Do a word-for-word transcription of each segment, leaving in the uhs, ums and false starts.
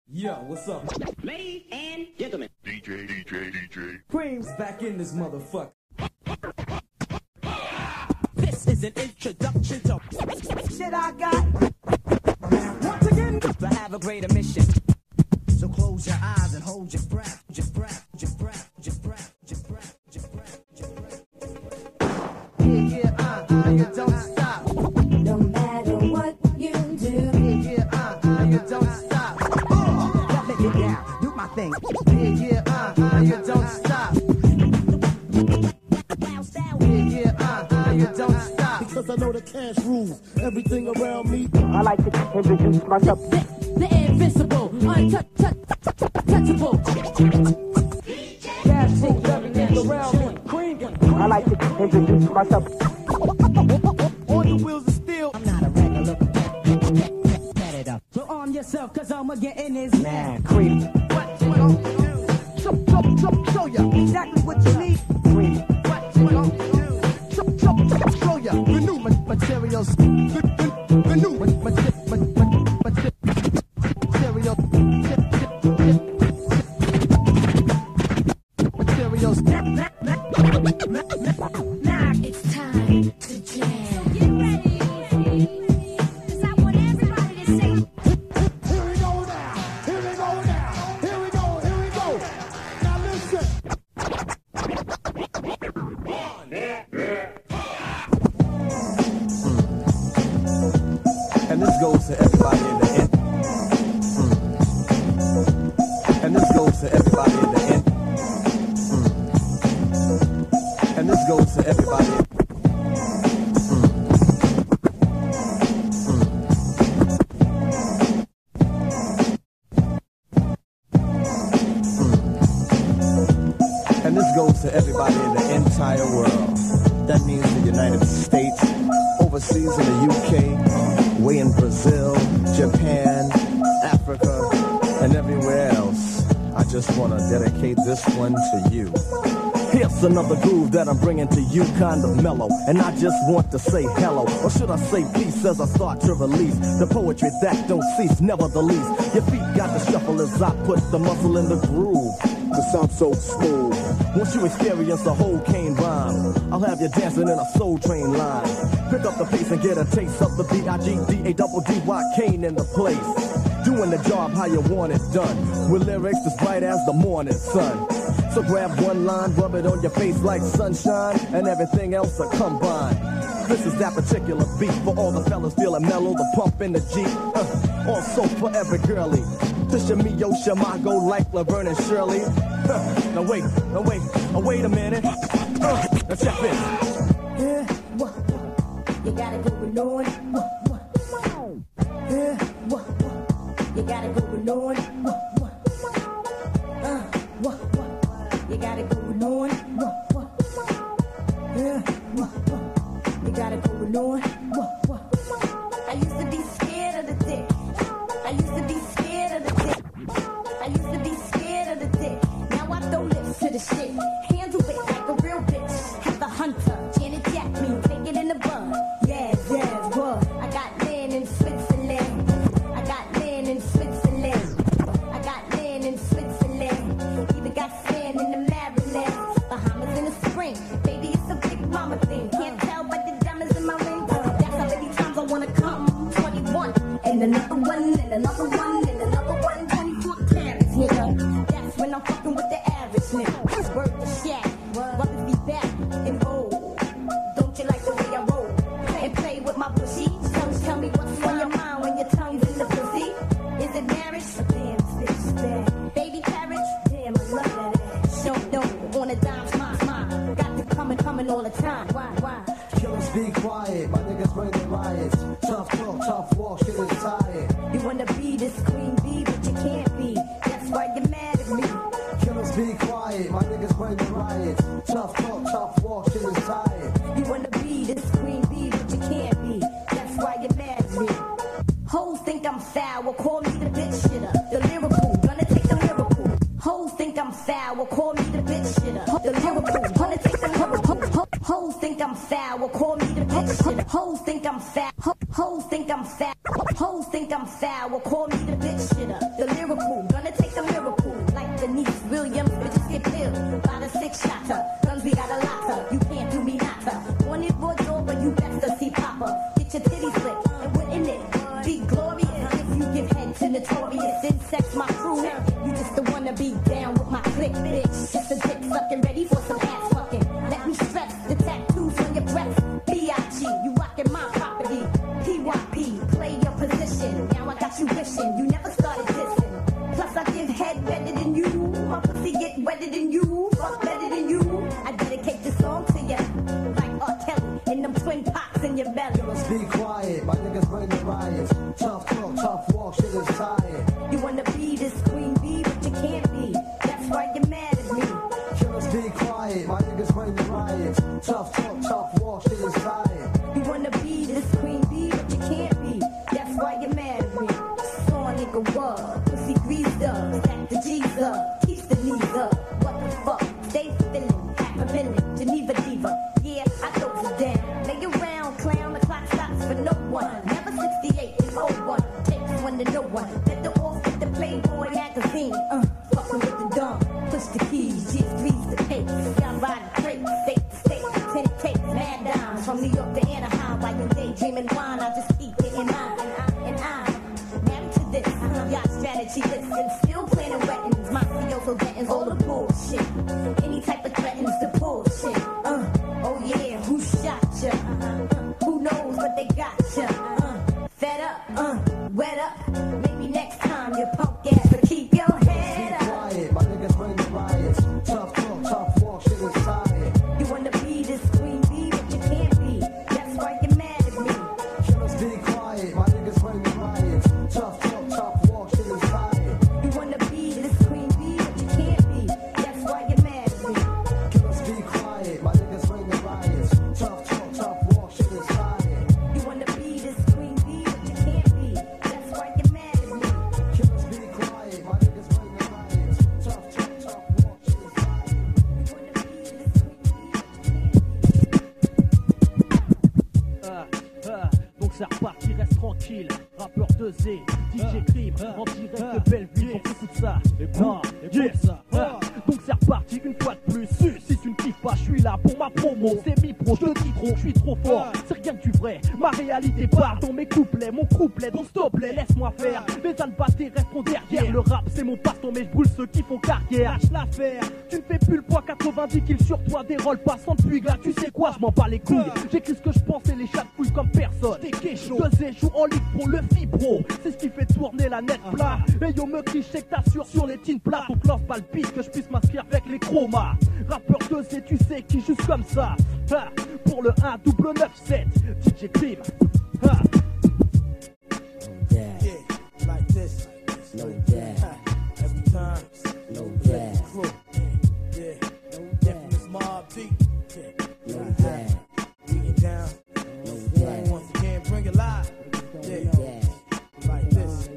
Yo, what's up? Ladies and gentlemen. D J, D J, D J. Cream's back in this motherfucker. This is an introduction to shit I got. Once again, to have a greater mission. So close your eyes and hold your breath, your breath, your breath, your breath, your breath, your breath, your breath. Yeah, yeah, uh, uh, you don't stop. No matter what you do. Yeah, yeah, uh, uh, you don't stop. Uh, let me down, do my thing. Yeah, yeah, uh, uh, you don't stop. Yeah, yeah, uh, uh, you don't stop. Because I know the cash rules everything around me. I like to introduce myself. The invincible, untouchable. Cash rules everything around me. I like to introduce myself. On the wheels of steel. I'm not a regular competitor. So arm yourself, cause I'ma get in this man creep. What you want to do? Show, show, show, show ya exactly what you need. Creep. What you want to do? Show, show, show, show ya the new ma- materials. The, the, the new ma- ma- ma- ma- materials. Materials. Now it's time to jam. Get ready. Cause I want everybody to sing. Here we go now. Here we go now. Here we go. Here we go. Now listen. And this goes to everybody in the end. Mm. And this goes to everybody in the end. Mm. And this goes to everybody. Mm. Mm. And this goes to everybody in the entire world. That means the United States, overseas in the U K, way in Brazil, Japan, Africa, and everywhere else. I just want to dedicate this one to you. Here's another groove that I'm bringing to you, kind of mellow. And I just want to say hello, or should I say peace as I start to release the poetry that don't cease, never the least. Your feet got to shuffle as I put the muscle in the groove. The sound so smooth. Once you experience the whole cane rhyme, I'll have you dancing in a soul train line. Pick up the pace and get a taste of the B I G D A double D Y Kane in the place. Doing the job how you want it done, with lyrics as bright as the morning sun. So grab one line, rub it on your face like sunshine, and everything else will combine. This is that particular beat for all the fellas feeling mellow, the pump in the Jeep. Uh, also for every girlie, to Shamio, Shamago, like Laverne and Shirley. Uh, now wait, now wait, oh wait a minute. Uh, now check this. Yeah, what, what? You gotta go alone. What, what? Yeah, what, what? You gotta go alone. What, what? Uh, what, what? You gotta go alone. What, what? Yeah, what, what? You gotta go alone. What, what? I used to be scared of the dick. I used to be scared of the dick. I used to be scared of the dick. Now I throw lips to the shit. Handle it like a real bitch. Have the hunter, Janet Jackson, take it in the bun. Yeah, yeah, what? I got land in Switzerland. I got land in Switzerland. I got land in Switzerland. Even got sand in the Maryland. Bahamas in the spring. Baby, it's a big mama thing. Can't tell by the diamonds in my ring. That's how many times I wanna come. twenty-one. And another one, and another one, and another one. twenty-four carats, nigga. That's when I'm fucking with the average nigga. Word to shack. Brothers be back and roll. Don't you like the way I roll? And play with my pussy. Tell, tell me what's on your mind when your tongue's in the pussy. Is it marriage? Damn, this bitch is bad. Baby carriage? Damn, I love that ass. No, no, on a dime, smile, smile. Got to coming, coming all the time. Why, why? Killers be quiet, my niggas bring the riots. Tough talk, tough walk, shit is tired. You wanna be this queen bee, but you can't be. That's why you're mad at me. Killers be quiet, my niggas bring the riots. Tough talk, tough walk, shit is tired. You wanna be this queen bee, but you can't be. That's why you're mad at me. Hoes think I'm foul, call me the bitch shitter. The lyrical, gonna take the lyrical. Hoes think I'm foul, call me the bitch shitter. The lyrical, gonna take the lyrical. Hoes think I'm foul, call me the bitch shitter. Hoes think I'm foul. Hoes think I'm foul. Hoes think I'm foul, call me the bitch shitter. The lyrical, notorious insects, my crew. You just the one to be down with my click, bitch. Just a dick sucking, ready for some ass fucking. Let me stress the tattoos on your breast. B I G, you rockin' my property. P Y P, play your position. Now I got you wishing you never started dissing. Plus I give head better than you. My pussy get wetter than you. Fuck better than you. I dedicate this song to you, like R. Kelly and them twin pops in your belly. Be quiet, my niggas bring the riots. Tough talk, tough walk, shit is tired. You wanna be this queen bee, but you can't be. That's why you're mad at me. Killers, be quiet, my niggas bring the riots. Tough talk, tough walk, shit is tired. You wanna be this queen bee, but you can't be. That's why you're mad at me. Saw a nigga what? Pussy greased up, stack the G's up, keeps the knees up. What the fuck? Stay feeling, half a million, Geneva diva. Yeah, I throw you down. Lay around, clown, the clock stops for no one. Never sixty-eight, it's oh one. Takes one to no one. Let the off with the Playboy magazine. Uh, fucking with the dumb. Push the keys, G's threes the pace. Down by the crate, state to state, ten takes, mad dimes. From New York to Anaheim, while you daydreaming wine, I just keep getting mine. And I, and I, married to this. Yacht strategy, listen, still planning weddings. My C O for weddings, all the bullshit. Any type of threatens the bullshit. Uh, oh yeah, who shot ya? Uh, who knows what they got ya? Uh, fed up, uh, wet up. Maybe next time you punk ass, but keep your head up. Be quiet, my niggas bring the riots. Tough talk, tough walk, shit is tired. You wanna be this queen bee, but you can't be. That's why you're mad at me. Killers, be quiet, my niggas bring the riots. Tough talk, tough walk, shit is tired. You wanna be this queen bee, but you can't be. That's why you're mad at me. Killers, be quiet, my niggas bring the riots. Tough talk, tough walk, shit is tired. You wanna be this queen bee, but you can't be. That's why you're mad at me. Killers, be quiet, my niggas bring the riots. Tough talk, tough walk, shit is tired. You wanna be this queen bee, but you can't be. Ah, ah, donc c'est reparti, reste tranquille. Rappeur de Z, D J Crime, en direct de Belleville, on fait tout ça. Non, yeah. Ah, donc c'est reparti une fois de plus. Si tu ne kiffes pas, je suis là pour ma promo. C'est mi-pro, je te dis trop, je suis trop fort. C'est rien que du vrai, ma réalité part dans mes couplets. Mon couplet, donc s'il te plaît, laisse-moi faire. Les albattés resteront derrière. Le rap, c'est mon passe-temps, mais je brûle ceux qui font carrière. Lâche l'affaire, tu ne fais plus le poids. Quatre-vingt-dix kills sur toi, des rôles passants depuis gars. Tu sais quoi, je m'en bats les couilles. J'écris ce que je pense et les chats de couilles comme personne. Deux joue en ligue pour le fibro. C'est ce qui fait tourner la net plat. Et yo me crie, je sais que t'assures sur les teams plats. Donc lance pas le beat que je puisse m'inscrire avec les chromas. Rappeur de Z, tu sais qui juste comme ça. Ah, pour le un double neuf sept, D J Crime. Ah. Yeah, like this. No dad. Every time. No dad. Yeah, yeah, from this mob deep. No dad. We get down. No dad. Once again, bring it live. Yeah, like this.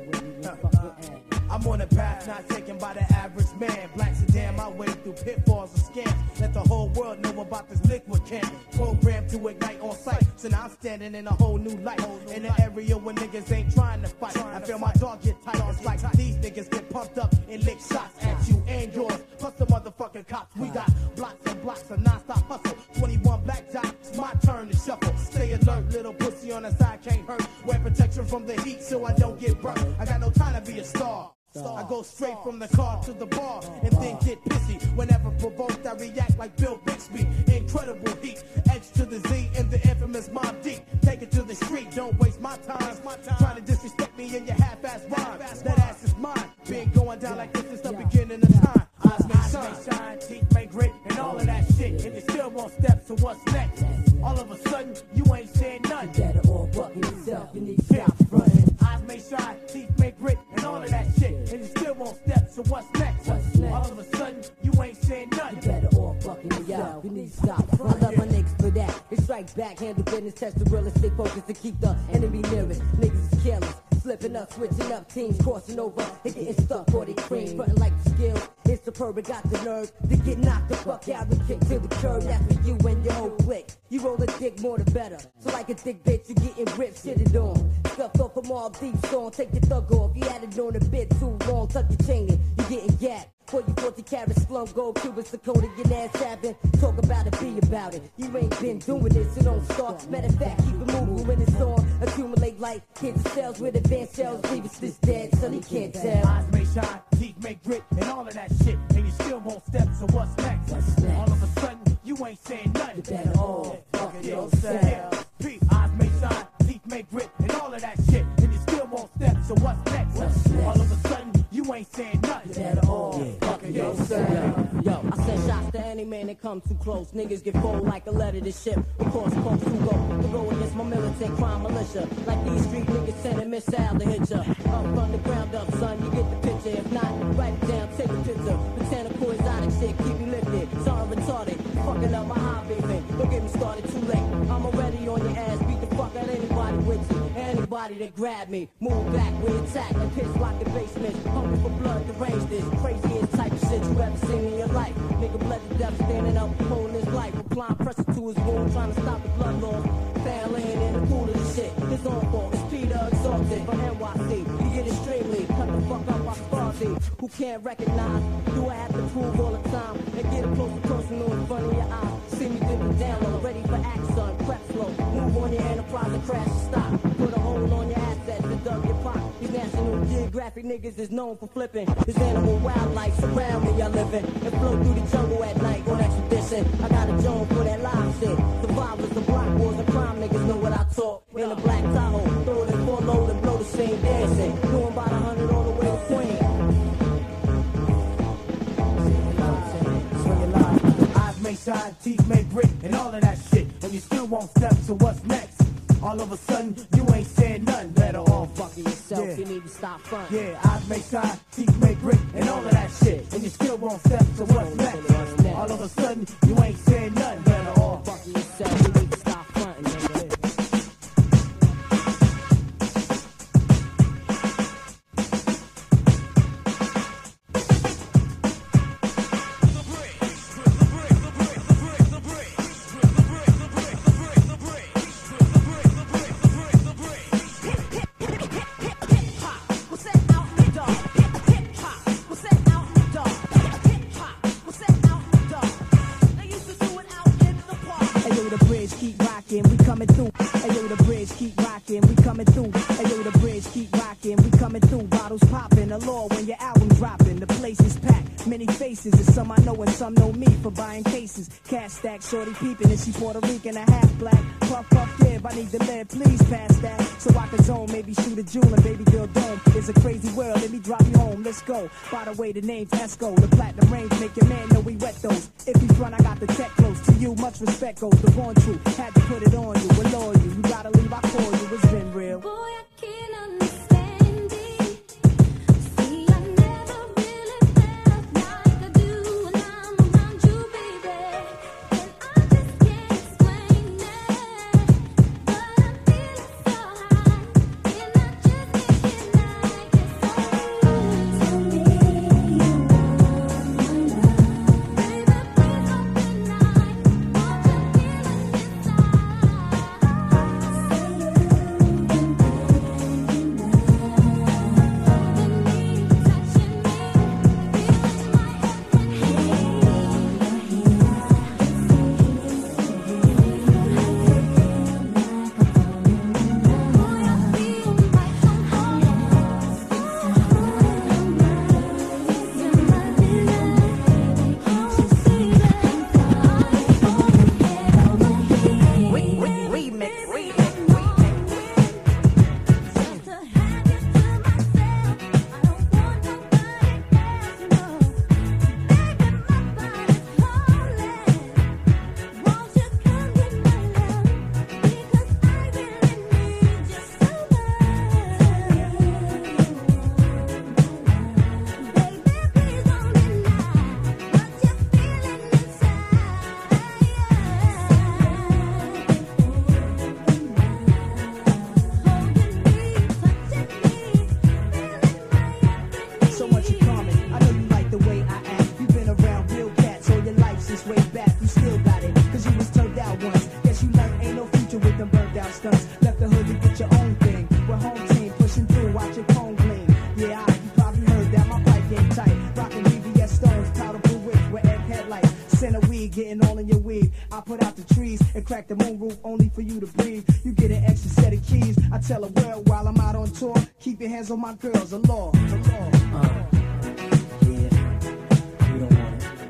I'm on a path not taken by the average man. Black sedan my way through pitfalls and scams. Let the whole world know about this liquid cannon. Programmed to ignite on sight. So now I'm standing in a whole new light. In an area where niggas ain't trying to fight. I feel my dog get tight. It's like these niggas get pumped up and lick shots at you and yours. Plus the motherfucking cops. We got blocks and blocks of non-stop hustle. twenty-one black jocks, it's my turn to shuffle. Stay alert, little pussy on the side can't hurt. Wear protection from the heat so I don't get burnt. I got no time to be a star. I go straight from the car to the bar and then get pissy. Whenever provoked, I react like Bill Bixby. Incredible heat, H to the Z in the infamous Mob Deep. Take it to the street, don't waste my time. Trying to disrespect me in your half-ass rhyme. That ass is mine. Been going down like this since the beginning of time. Eyes may shine, teeth may grit, and all of that shit. And you still won't step, so what's next? All of a sudden, you ain't saying nothing. You better all bucking yourself, you need stop running. Eyes may shine, teeth may grit, and all of that shit. And you still won't step, so what's next? What's next? All of a sudden, you ain't saying nothing. You better all bucking yourself, you need stop running. I love my niggas for that. It strikes back, handle business, test the realest, stay focused to keep the enemy nearest. Niggas is careless. Flipping up, switching up teams, crossing over, and getting stuck for the cream. Frontin' like the skill, it's superb, it got the nerve to get knocked the fuck out and kick to the curb. That's for you and your whole clique. You roll a dick more the better. So like a thick bitch, you getting ripped, shitted on. Scuffed off from all deep song, take your thug off. You had it on a bit too long, tuck your chain in, you getting gapped. forty, forty carats, slum gold, Cubans, Dakota, your ass having. Talk about it, be about it. You ain't been doing this, so don't start. Matter of fact, keep it moving when it's on. Accumulate light, hit the cells with advanced cells, leave us this dead, so he can't tell. Eyes may shine, teeth may grit, and all of that shit. And you still won't step, so what's next? What's next? All of a sudden, you ain't saying nothing. You better all fuck yourself. Yeah, peep, eyes may shine, teeth may grit, and all of that shit. And you still won't step, so what's next? What's next? All of a sudden, you ain't saying nothing. You better all Yeah. fuck yourself. Yo, I send shots to any man that come too close. Niggas get fold like a letter to ship. Of course, folks who go to go against my militant crime militia. Like these street niggas sending missile to hit ya. Up from the ground up, son, you get the picture. If not, write it down, take a picture. Botanical exotic shit, keep me lifted. Sorry, retarded, fucking up my hobby, man. Don't get me started too late. I'm already on your ass, beat the fuck out anybody with you. Anybody that grab me, move back, we attack like piss rockin' basement. Hungry for blood, deranged this craziest type of shit you ever seen in your life. Nigga bled to death, standing up, holding his life. Applying pressure to his wound, trying to stop the blood loss. Fan laying in the pool of the shit. His own fault, it's Peter exalted from N Y C. You get extremely, cut the fuck up by Sparky. Who can't recognize? Do I have to prove all the time? And get a closer personal in front of your eyes. See me dip the download, ready for action, prep slow. Move on your enterprise and crash and stop. Put a hold on your assets and dug your pot. These National Geographic niggas is known for flipping. This animal wildlife surround me, I live in. And flow through the jungle at night on expedition. I got a Jones for that live shit. Survivors, the block wars, and crime niggas know what I talk. In a black Tahoe, throw it in full load and blow the scene dancing. Doing about a hundred all the way to Queen. Swing it live. Eyes may shine, teeth may grit, and all of that shit. And you still won't step, so what's next? All of a sudden, you ain't saying nothing. Better all Fucking yourself, Yeah. you need to stop fronting. Yeah, eyes may shine, teeth may grit, and all of that shit. And you still won't step, so what's next? All of a sudden, you ain't saying nothing. Better all Fucking yourself, you need to stop fronting, nigga. Ayo, the bridge keep rocking, we coming through. Ayo, the bridge keep rocking, we coming through. Ayo, the bridge keep rocking, we coming through. Bottles popping, allure when your album dropping. The place is packed, many faces, and some I know and some know me for buying cases. Cash stack, shorty peeping, and she Puerto Rican, a half black. Puff, puff, give, I need to live, please pass that. So I can zone, maybe shoot a jewel and baby girl dome. It's a crazy world, let me drop you home, let's go. By the way, the name's Esco, the platinum range make your man know we wet those. If you front, I got the tech close to you, much respect goes. The born truth, had to put it on you, allure you. You gotta leave, I call you, it's been real. Boy, I can't understand it. See, I never really felt like I do when I'm around you, baby. And I just can't explain it. But I feel so high, and I just can't deny it. So tell me you want my love. Baby, please don't deny what you're feeling watch your phone gleam. Yeah, I, you probably heard that my pipe ain't tight. Rockin' B B S weed, getting all in your weed. I put out the trees and crack the moon roof only for you to breathe. You get an extra set of keys. I tell the world while I'm out on tour, keep your hands on my girls, the law, the law. Uh, yeah, you don't want it.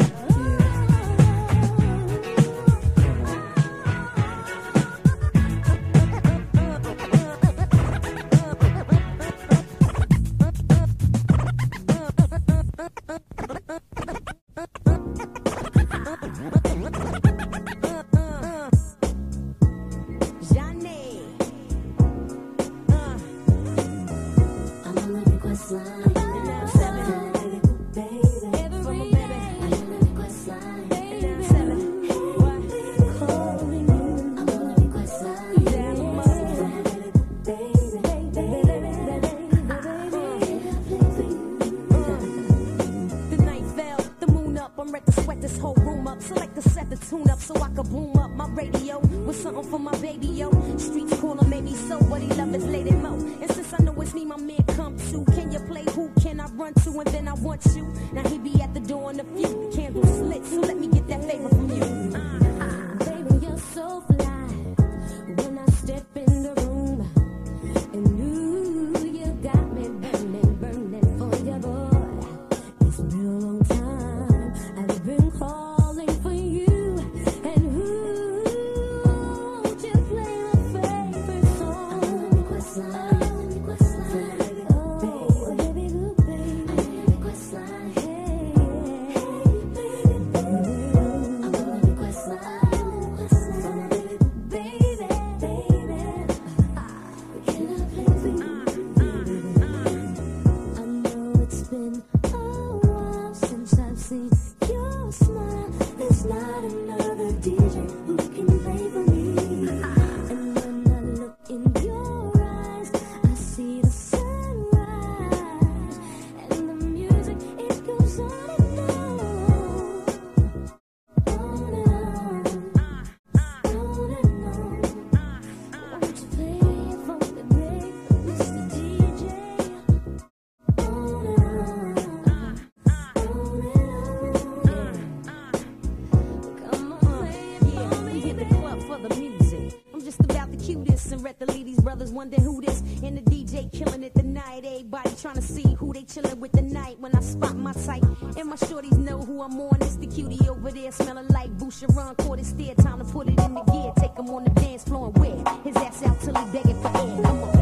Wonder who this and the D J killing it tonight. Everybody trying to see who they chilling with tonight. When I spot my type and my shorties know who I'm on. It's the cutie over there smelling like Boucheron. Caught it steer, time to put it in the gear. Take him on the dance floor and wear his ass out till he begging for air. Come on.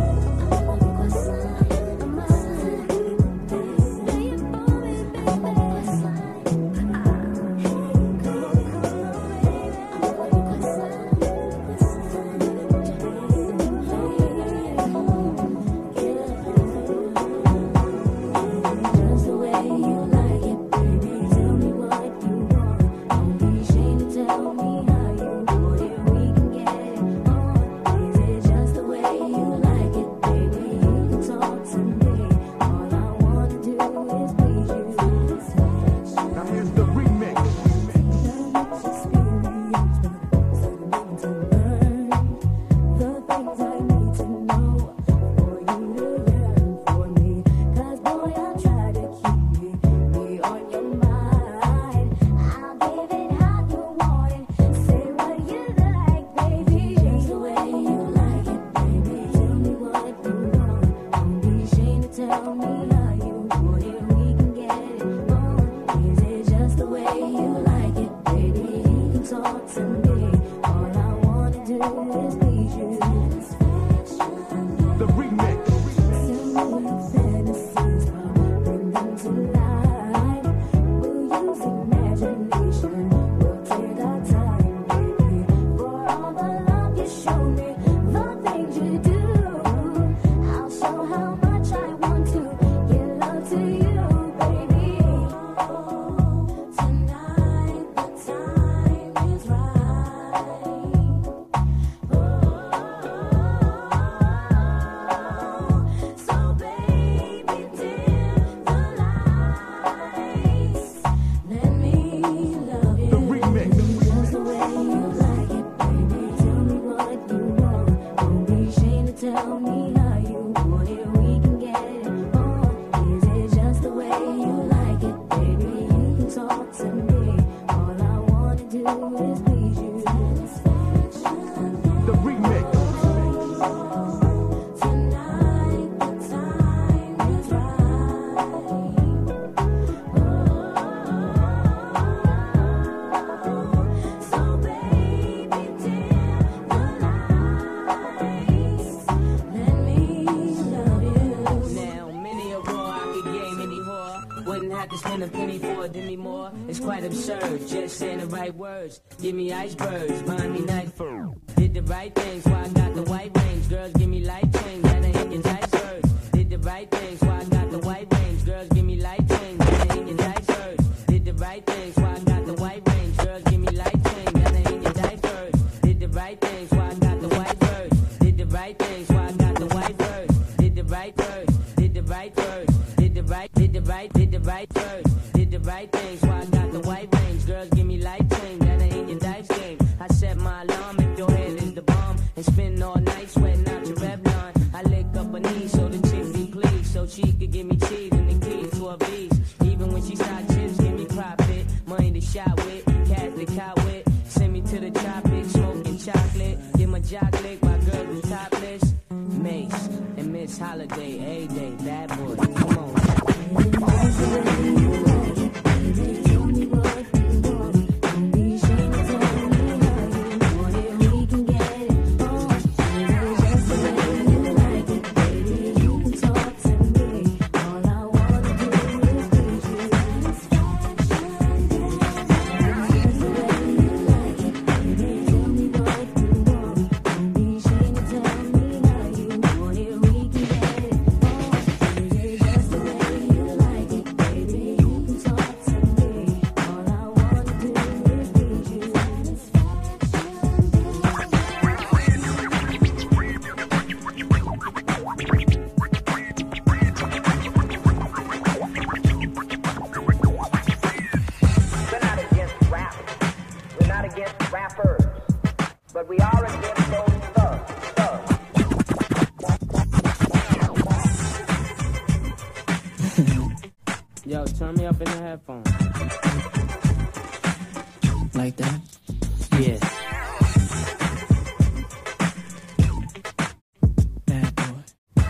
Just the way you like it, baby. Tell me what you want. Don't be Wouldn't have to spend a penny for it anymore. It's quite absurd, just saying the right words. Give me icebergs, buy me night fur. Did the right things, why I got the white range. Girls give me light chains, that ain't your icebergs. Did the right things, why I got the white range. Girls give me light chains, that ain't your icebergs. Did the right things, why I got the white range. Girls give me light chains, that ain't your icebergs. Did the right things, why I got the white birds. Did the right things, why I got the white birds. Did the right birds, did the right birds. Did the right, did the right, did the right birds. Did the right things, why I got the white range. Girls give me light chains, that ain't your dice game. I set my alarm if your head is the bomb. And spend all night sweating out your Revlon. I lick up her knees so the chick be pleased. So she could give me cheese and the keys to her bees. Even when she shot chips, give me profit. Money to shot with, cash to cop with. Send me to the tropics, smoking chocolate. Get my jock lick, my girl was topless. Mace and Miss Holiday, A-Day, bad boy. Come on. Yo, turn me up in the headphones. Like that? Yeah. Bad boy.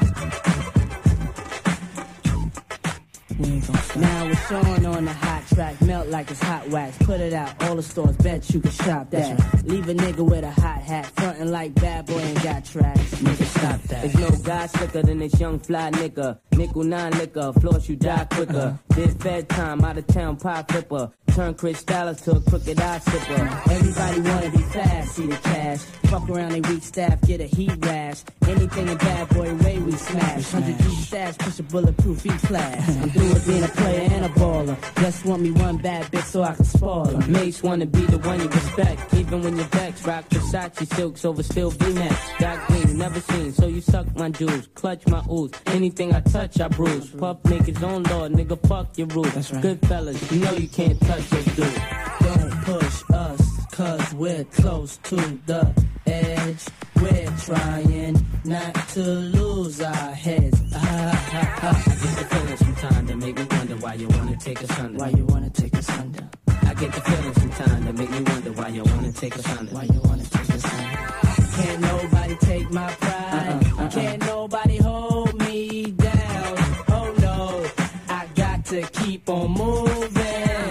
We ain't gonna stop. Now it's on on the hot track. Melt like it's hot wax. Put it out, all the stores, bet you can shop that. Right. Leave a nigga with a hot hat. Frontin' like bad boy ain't got tracks. Nigga, stop that. There's no guy slicker than this young fly nigga. Nickel nine liquor, floss you die quicker. Uh-huh. This fed time, out of town pie flipper. Turn Chris Dallas to a crooked eye sipper. Everybody wanna be fast, see the cash. Fuck around, they weak staff, get a heat rash. Anything a bad boy way we smash. Hundred deep stash, push a bulletproof E-class. I'm through with being a player and a baller. Just want me one bad bitch so I can spoil her. Mates wanna be the one you respect. Even when you're vexed, rock Versace silks over still V-necks. Dark green, never seen, so you suck my jewels. Clutch my ooze, anything I touch I bruise. Puff make his own law, nigga fuck your rules. Right. Good fellas, you know you can't touch us, dude. Don't push us, cause we're close to the edge. We're trying not to lose our heads. Ah, ah, ah. I get the feeling sometimes that make me wonder why you wanna take us under. Why you wanna take us under? I get the feeling sometimes that make me wonder why you wanna take us under. Why you wanna take us under? Can't nobody take my pride. Uh-uh, uh-uh. Can't nobody hold me down. Oh no, I got to keep on moving.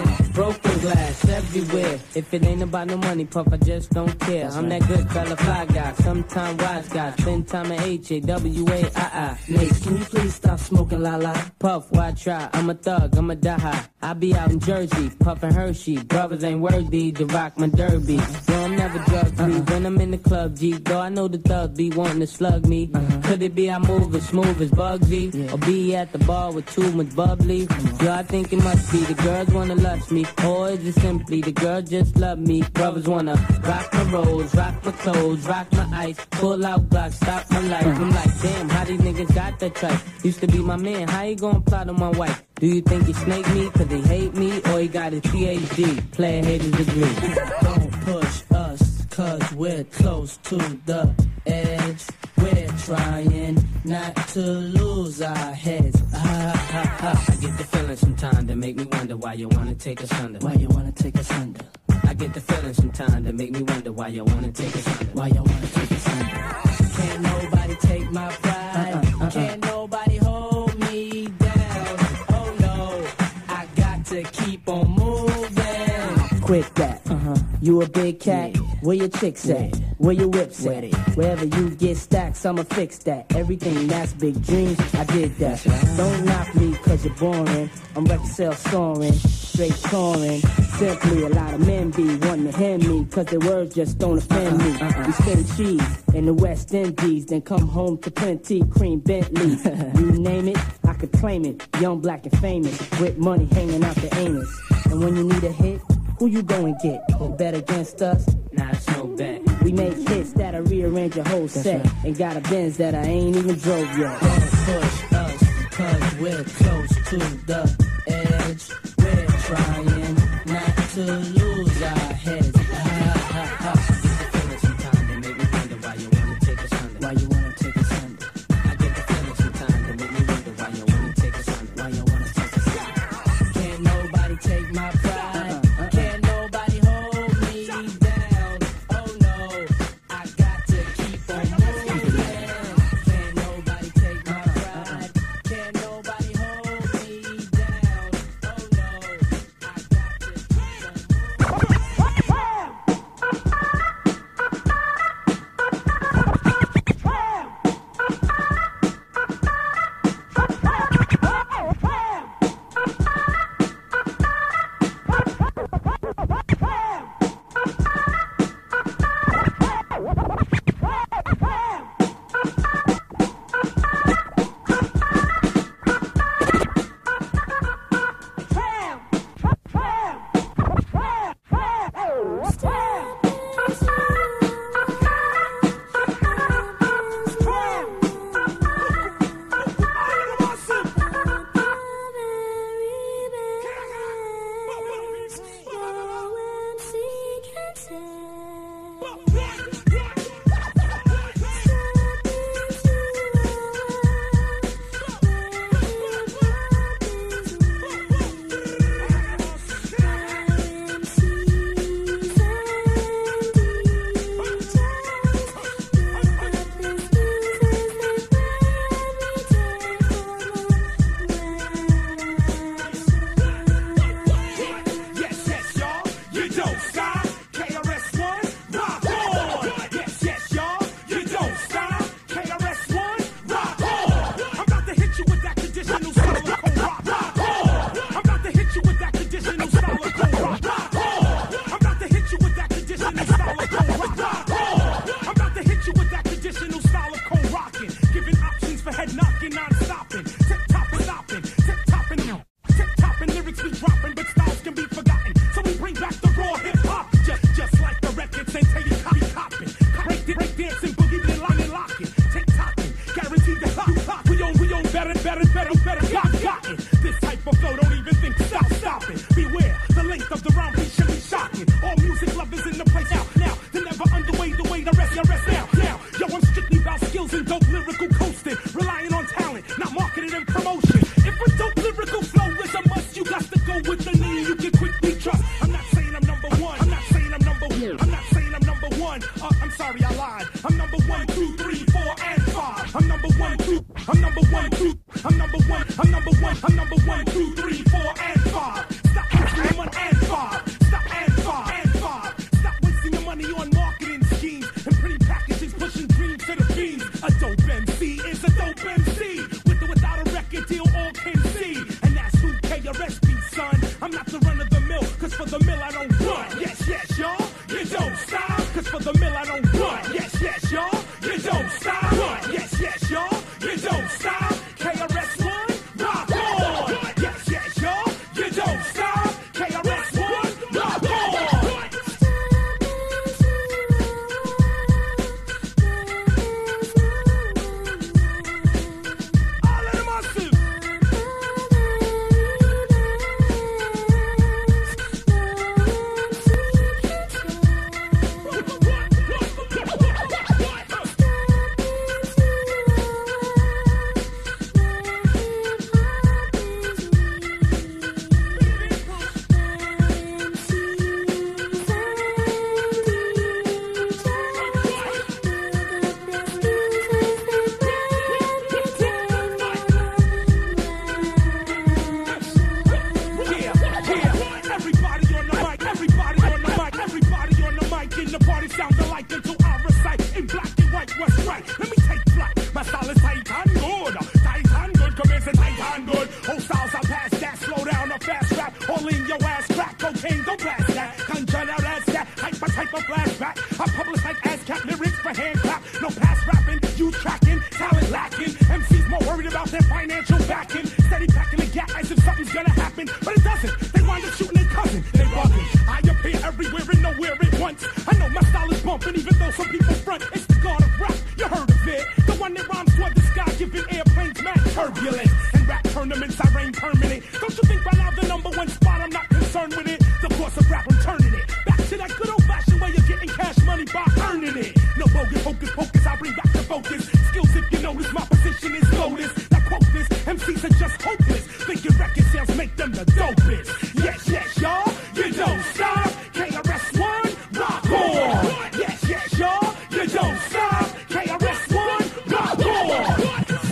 Broken glass everywhere. If it ain't about no money, Puff, I just don't care. That's I'm right. That good fella, fly guy, sometime wise guy. Spend time at H A W A I I. Nate, can you please stop smoking la la? Puff, why try? I'm a thug, I'm a die high. I be out in Jersey, puffin' Hershey. Brothers ain't worthy to rock my derby. No, I'm never drug free. Uh-uh. When I'm in the club, G, though I know the thugs be wanting to slug me. Uh-huh. Could it be I move as smooth as Bugsy? Yeah. Or be at the bar with too much bubbly? Uh-huh. Yo, I think it must be the girls wanna lust me. Or is it simply the girl just love me? Brothers wanna rock my rolls, rock my clothes, rock my ice, pull out blocks, stop my life. I'm like, damn, how these niggas got that type? Used to be my man, how he gonna plot on my wife? Do you think he snake me cause he hate me? Or he got his P H D, player haters agree. Don't push us cause we're close to the edge. We're trying not to lose our heads. Ah, ah, ah. I get the feeling sometimes that make me wonder why you wanna take us under. Why you wanna take us under? I get the feeling sometimes that make me wonder why you wanna take us under. Why you wanna take us under? Can't nobody take my pride. Uh-uh, uh-uh. Can't nobody hold me down. Oh no, I got to keep on moving. Quit that. Uh-huh. You a big cat? Yeah. Where your chicks at? Yeah. Where your whips at? Wherever you get stacks, I'ma fix that. Everything that's big dreams, I did that. Don't knock me cause you're boring. I'm record sales soaring, straight touring. Simply a lot of men be wanting to hear me cause their words just don't offend me. We spin cheese in the West Indies, then come home to plenty cream Bentleys. You name it, I could claim it. Young, black, and famous, with money hanging out the anus. And when you need a hit, who you go and get? Bet against us? Nah, it's no bet. We make hits that'll rearrange your whole set. Right. And got a Benz that I ain't even drove yet. Don't push us, cause we're close to the edge. We're trying not to lose our heads. Ha, ha, ha. I get the feeling sometimes that make me wonder why you wanna take us under. Why you wanna take us under? I get the feeling sometimes that make me wonder why you wanna take us under. Why you wanna take us under? Can't nobody take my pride. I'm not the runner. ganja, now that's that. Hyper type of flashback. I publish like ASCAP lyrics for hand clap. No pass rapping, you tracking, talent lacking. M Cs more worried about their financial backing. Steady packing the gap as if something's gonna happen, but it doesn't. They wind up shooting their cousin. They bugging. I appear everywhere and nowhere at once. I know my style is bumping, even though some people front. It's the god of rap. You heard of it? The one that rhymes toward the sky, giving airplanes mad turbulence. And rap tournaments, I reign permanent. Don't you think by now the number one spot? I'm not concerned with it. The course of rap, I'm turning it back to that good old fashioned way of getting cash money by earning it. No bogus, hocus pocus, I bring back the focus. Skills, if you notice, my position is lotus. Now quote this, M Cs are just hopeless. Thinking record sales make them the dopest. Yes, yes, y'all, you don't stop. K R S One, rock on. Yes, yes, y'all, you don't stop. K R S One, rock on.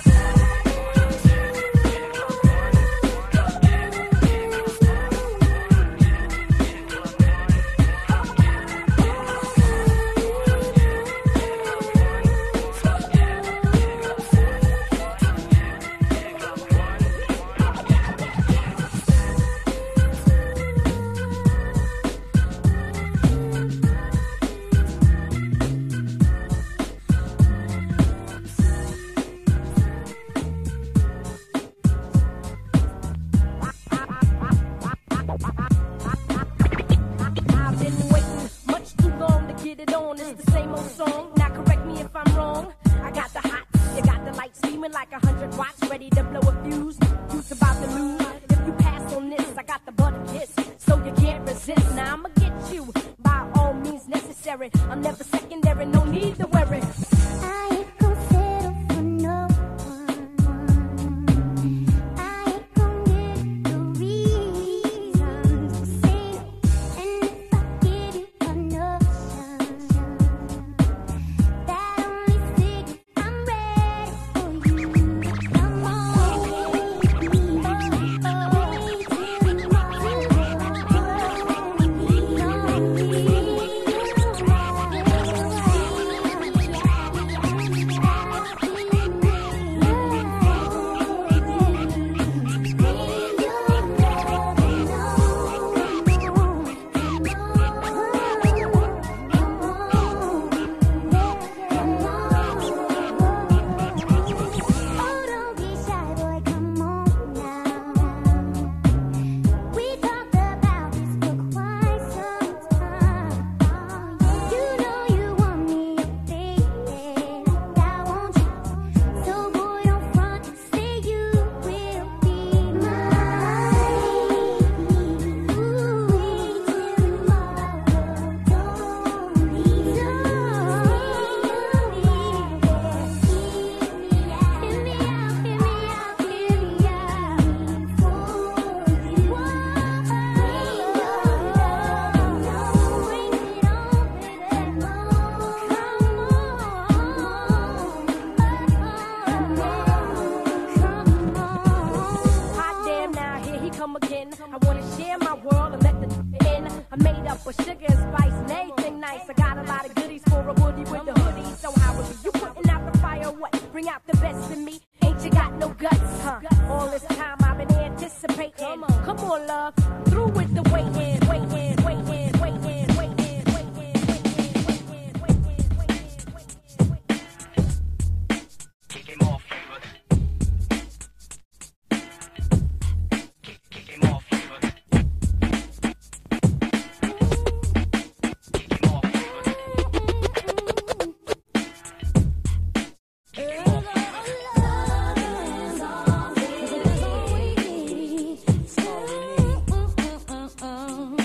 I've been waiting much too long to get it on. It's the same old song. Now correct me if I'm wrong. I got the hot, you got the light steaming like a hundred watts, ready to blow a fuse. You's about to lose. If you pass on this, I got the butter kiss, so you can't resist. Now I'ma get you by all means necessary. I'm never secondary, no need to worry. I ain't gon' settle for no one. I ain't gon' get the reasons to say no. And if I get it, a notion that only signals I'm ready for you. Come on, baby, oh, oh, wait till Oh, don't be shy, boy, come on now. We talked about this for quite some time. You know you want me, oh baby, like I want you. So boy, don't front and say you will be mine. Ooh, wait till tomorrow, don't leave, don't leave. Hear me out, hear me out, hear me out for you. Bring your love, bring it on, baby, come on. Hot damn, now here he come again. I wanna share my world and let the in. I made up with sugar and spice and everything nice. I got a lot of goodies for a woody with the hoodie. So how are you putting out the fire? What? Bring out the best in me. Ain't you got no guts, huh? All this time I've been anticipating. Come on, come on, love. Through with the waiting, waiting, waiting, waiting, waiting, waiting, waiting, waiting, waiting, waiting, waiting. Kick him off, flavor. Kick, kick him off, flavor. Kick him off, flavor. Oh,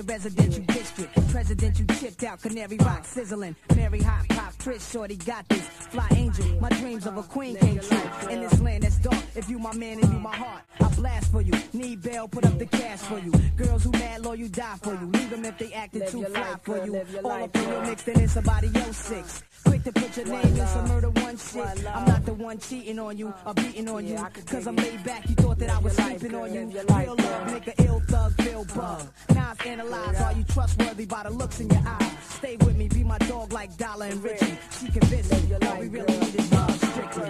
your residential district. Presidential chipped out, canary rock sizzling. Mary hot pop, Trish, shorty got this. Fly angel, my dreams of a queen came true. In this land that's dark, if you my man and you my heart, I blast for you. Need bail, put up the cash for you. Girls who mad loyal die for you. Leave them if they acted too fly for you. All up in your mix, then it's somebody else six. Quick to put your name in some murder one shit. I'm not the one cheating on you or beating on you. Cause I'm laid back, you thought that I was sleeping on you. Real love, make a ill thug, feel bug. Now I've analyzed, are you trustworthy by the looks in your eyes? Stay with me, be my dog like Dollar and Richie. She convinced me, all we really need is love, strictly.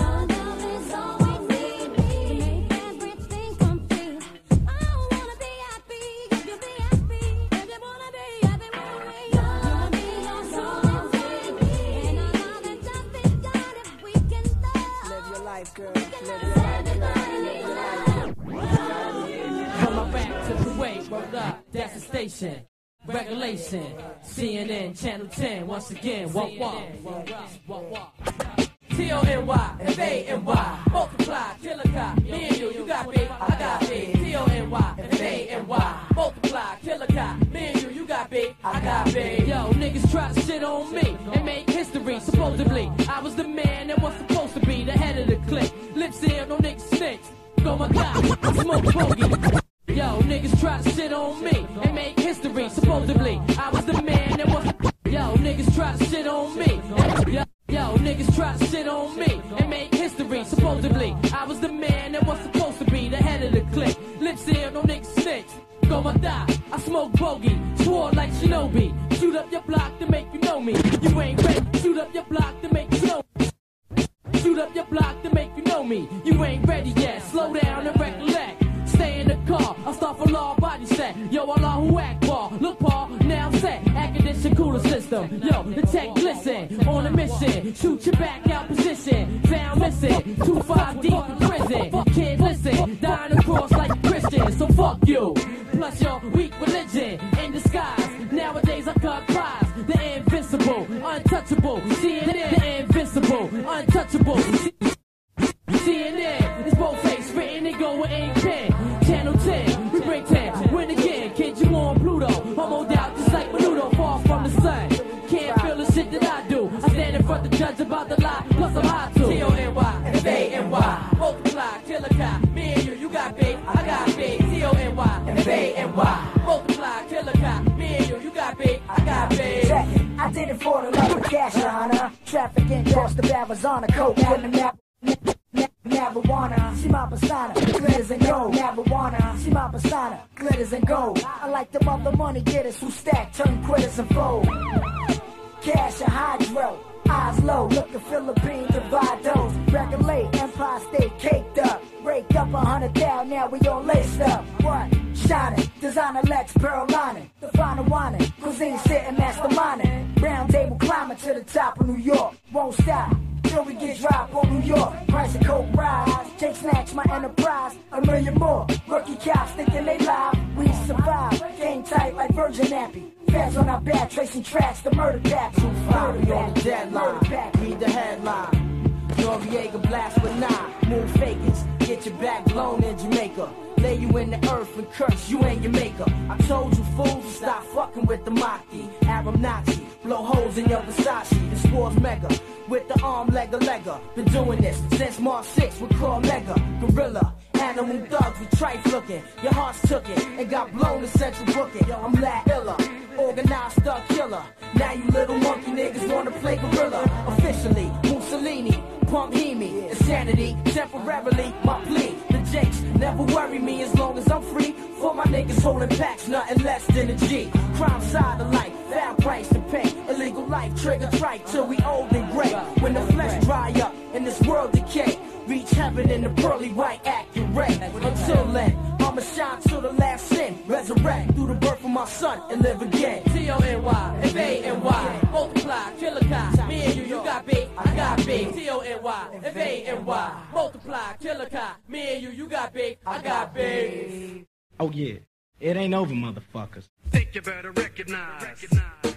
Girl, live your life, girl. Live your life. From my back to the way, rolled up, that's the station. Regulation, C N N, Channel ten, once again, walk, walk. T O N Y, F A N Y, multiply, killer cop, me and you, you got big, I got big. T O N Y, F A N Y, multiply, killer cop, me and you, you got big, I got big. Yo, niggas try to shit on me and make history, supposedly. I was the man that was supposed to be the head of the clique. Lip seal, no niggas snitch. Oh my God, I smoke bogey. Yo, niggas try to shit on me and make history, supposedly. I was the man that was. Yo, niggas try to shit on me. Yo, yo, niggas try to shit on me and make history, supposedly. I was the man that was supposed to be the head of the clique. Lip seal, no niggas snitch. Go my die, I smoke bogey, swore like Shinobi. Shoot up your block to make you know me. You ain't ready. Shoot up your block to make you know me. Shoot up your block to make you know me. You ain't ready yet. Slow down and recollect. Stay in the car. I'll start for law body set. Yo, Allah who act ball. Look, Paul, now I'm set. Air condition cooler system. Yo, the tech glisten. On a mission. Shoot your back out position. Found missing. Two five deep in prison. Kid, listen. Dying across like a Christian. So fuck you. Plus your weak religion in disguise. Nowadays I cut pies. The invincible, untouchable. C N N, the invincible, untouchable. C N N, it's both face written and go with ink pen. Channel ten, we break ten. Win again, kid, you on Pluto. Homoed out just like Menudo, far from the sun. Can't feel the shit that I do. I stand in front of the judge about the lie, plus I'm high too. T O N Y, F A N Y, multiply, killer cop. Me and you, you got big, I got big. T O N Y, F A N Y, multiply, killer cop. Me and you, you got big, I got big. Check it, I did it for the love of cash, Your Honor. Trafficking across the Arizona, coke with the map. Marijuana, see my persona, glitters and gold. Marijuana, see my persona, glitters and gold. I like the mother money getters who stack, turn quitters and fold. Cash and hydro, eyes low, look the Philippines, divide those. Regulate, Empire State caked up. Break up a hundred down, now we all laced up. What? Shining, designer Lex, pearl lining. The final whining, cuisine sitting masterminding. Round table climbing to the top of New York, won't stop. Till we get dropped on New York, price of coke rise. Take snacks, my enterprise, a million more. Rookie cops thinking they live, we survive. Game tight like Virgin Nappy. Feds on our back, tracing tracks, the murder back. Two five, we on the deadline. Read the headline. Noriega blast with nine. Move fakers, get your back blown in Jamaica. Lay you in the earth and curse you and your maker. I told you fools to stop fucking with the Maki. Arab Nazi, blow holes in your Versace. This war's mega, with the arm legger legger. Been doing this since March sixth with Claw Mega. Gorilla, animal thugs with trife looking. Your heart's took it and got blown to central booking. Yo, I'm La Illa, organized thug killer. Now you little monkey niggas wanna play gorilla. Officially, Mussolini, pump Hemi. Insanity, temporarily, my plea. The Jakes never worry me as long as I'm free. For my niggas holding packs, nothing less than a G. Crime side of life, foul price to pay. Illegal life, trigger trike till we old and gray. When the flesh dry up and this world decay, reach heaven in the pearly white accurate. Until then, I'ma shine till the last sin. Resurrect through the birth of my son and live again. T O N Y, F A N Y, multiply, killer cop. Me and you, you got big, I got big. T O N Y, F A N Y, multiply, killer cop. Me and you, you got big, I got big. Oh yeah, it ain't over, motherfuckers. Think you better recognize. recognize.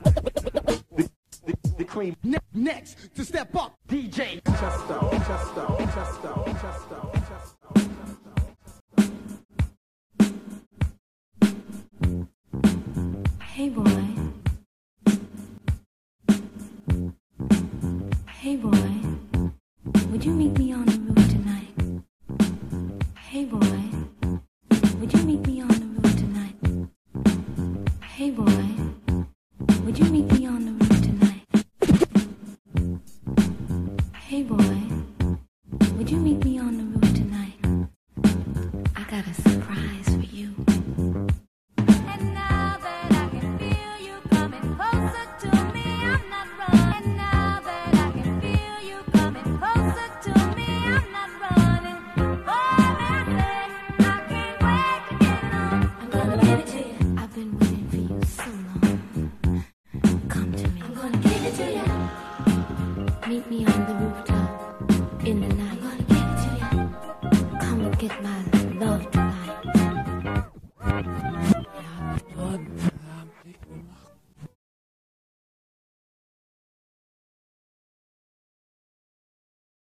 The, the, the cream. Ne- next to step up, D J Chesto, Chesto, Chesto, Chesto, Chesto. Hey boy. Hey boy. Would you meet me on the roof tonight? Hey boy. Would you meet me on the roof tonight? Hey boy. Would you meet me on the roof tonight? Hey boy. Would you meet me on the roof tonight? I got a surprise